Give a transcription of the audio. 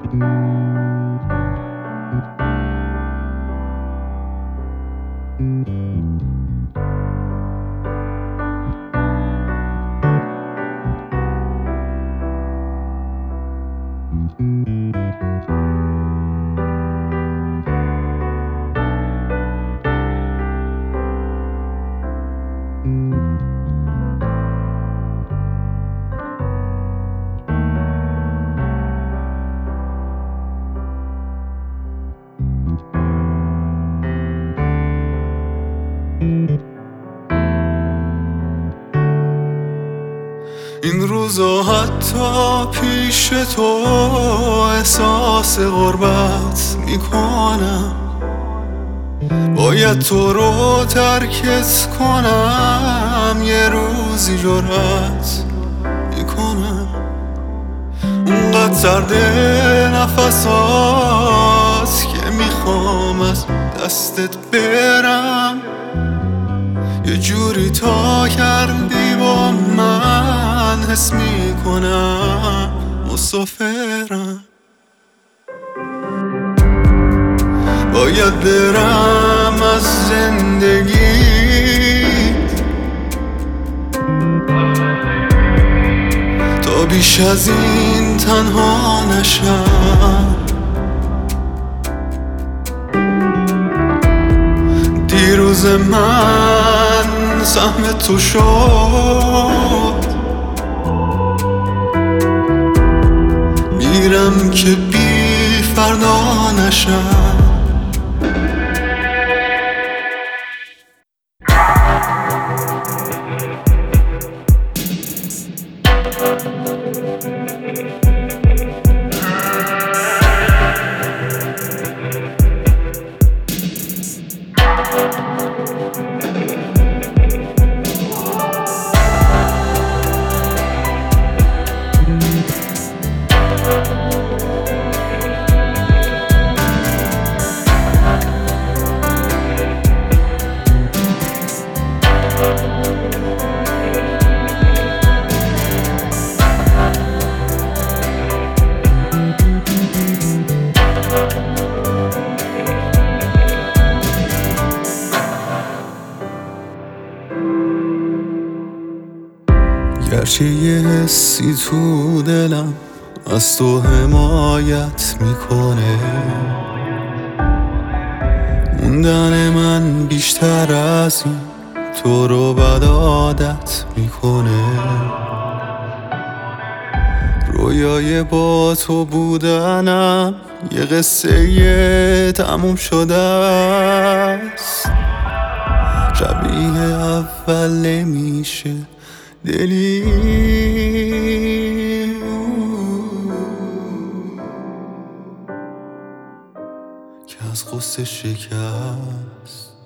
این روزا حتی پیش تو احساس غربت میکنم. باید تو رو ترکت کنم، یه روزی جرأت میکنم. اونقدر سرد نفسات که میخوام از دستت برم. یه جوری تا کردی با من، حس میکنم مسافرم. باید برم از زندگی، تا بیش از این تنها نشم. دیروز من سهم تو شد، میرم که بی فردا نشم. گرچه یه حسی تو دلم از تو حمایت میکنه، موندن من بیشتر از این تو رو بد عادت میکنه. رویای با تو بودنم یه قصه تموم شده است، شبیه اول نمیشه دلی که از غصه شکست.